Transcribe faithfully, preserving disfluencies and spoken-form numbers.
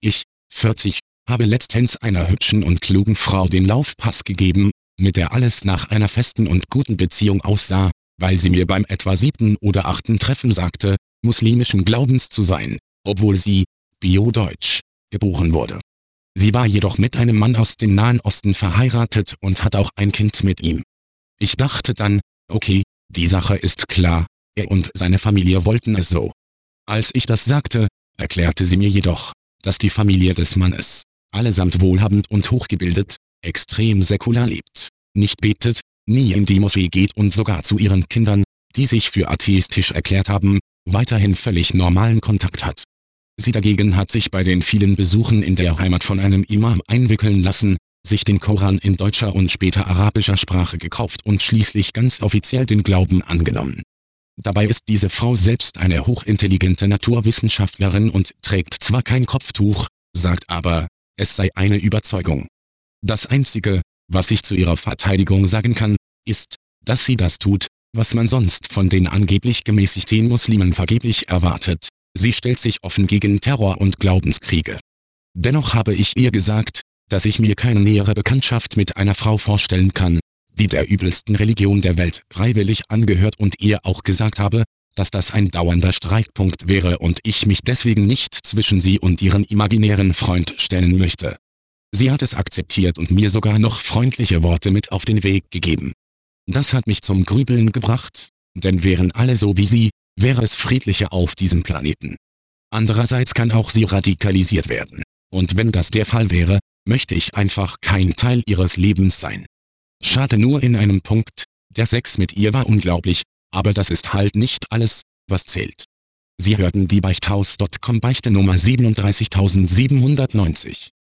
Ich, vierzig, habe letztens einer hübschen und klugen Frau den Laufpass gegeben, mit der alles nach einer festen und guten Beziehung aussah, weil sie mir beim etwa siebten oder achten Treffen sagte, muslimischen Glaubens zu sein, obwohl sie, bio-deutsch, geboren wurde. Sie war jedoch mit einem Mann aus dem Nahen Osten verheiratet und hat auch ein Kind mit ihm. Ich dachte dann, okay, die Sache ist klar, er und seine Familie wollten es so. Als ich das sagte, erklärte sie mir jedoch, dass die Familie des Mannes, allesamt wohlhabend und hochgebildet, extrem säkular lebt, nicht betet, nie in die Moschee geht und sogar zu ihren Kindern, die sich für atheistisch erklärt haben, weiterhin völlig normalen Kontakt hat. Sie dagegen hat sich bei den vielen Besuchen in der Heimat von einem Imam einwickeln lassen, sich den Koran in deutscher und später arabischer Sprache gekauft und schließlich ganz offiziell den Glauben angenommen. Dabei ist diese Frau selbst eine hochintelligente Naturwissenschaftlerin und trägt zwar kein Kopftuch, sagt aber, es sei eine Überzeugung. Das Einzige, was ich zu ihrer Verteidigung sagen kann, ist, dass sie das tut, was man sonst von den angeblich gemäßigten Muslimen vergeblich erwartet. Sie stellt sich offen gegen Terror und Glaubenskriege. Dennoch habe ich ihr gesagt, dass ich mir keine nähere Bekanntschaft mit einer Frau vorstellen kann, die der übelsten Religion der Welt freiwillig angehört und ihr auch gesagt habe, dass das ein dauernder Streitpunkt wäre und ich mich deswegen nicht zwischen sie und ihren imaginären Freund stellen möchte. Sie hat es akzeptiert und mir sogar noch freundliche Worte mit auf den Weg gegeben. Das hat mich zum Grübeln gebracht, denn wären alle so wie sie, wäre es friedlicher auf diesem Planeten. Andererseits kann auch sie radikalisiert werden. Und wenn das der Fall wäre, möchte ich einfach kein Teil ihres Lebens sein. Schade nur in einem Punkt, der Sex mit ihr war unglaublich, aber das ist halt nicht alles, was zählt. Sie hörten die Beichthaus Punkt com Beichte Nummer siebenunddreißigtausendsiebenhundertneunzig.